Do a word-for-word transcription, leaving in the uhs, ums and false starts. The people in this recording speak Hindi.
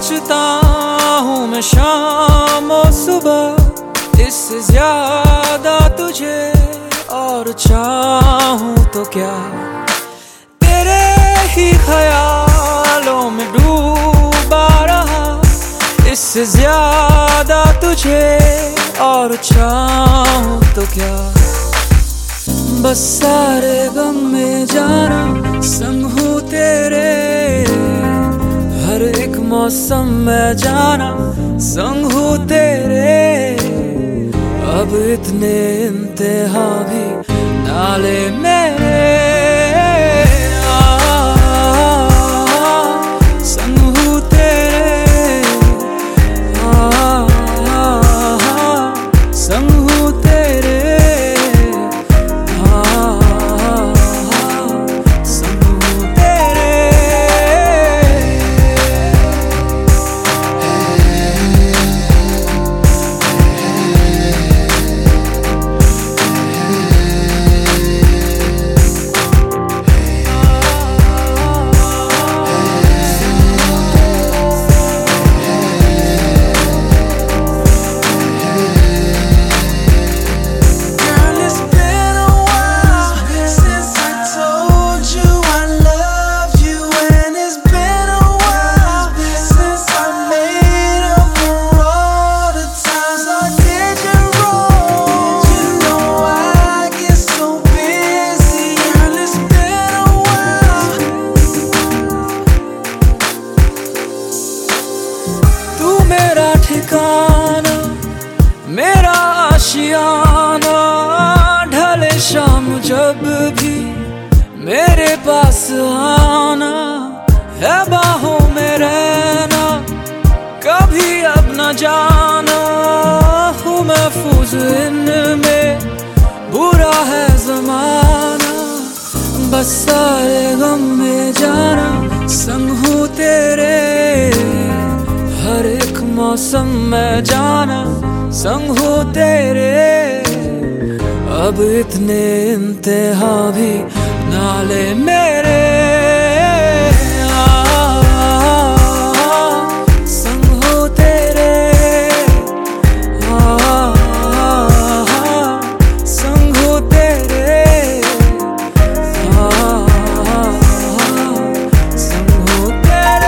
सोचता हूँ मैं शाम और सुबह, इससे ज्यादा तुझे और चाहूँ तो क्या। तेरे ही ख्यालों में डूबा रहा, इससे ज्यादा तुझे और चाहूँ तो क्या। बस सारे गम में जाना संग हूँ तेरे, हर एक मौसम में जाना संग हूँ तेरे। अब इतने इंतहा भी नाले मेरे, संग हूँ तेरे, संग हूँ तेरे। ठिकाना मेरा आशियाना, ढले शाम जब भी मेरे पास आना, है बाहों में रहना कभी अब न जाना। हूँ महफूज इनमें, बुरा है जमाना, बस सारे गम में जाना संग हूँ तेरे, हर एक मौसम में जाना संग हूँ तेरे। अब इतने इंतहा भी नाले मेरे, संग हूँ तेरे, संग हूँ तेरे, संग हूँ तेरे।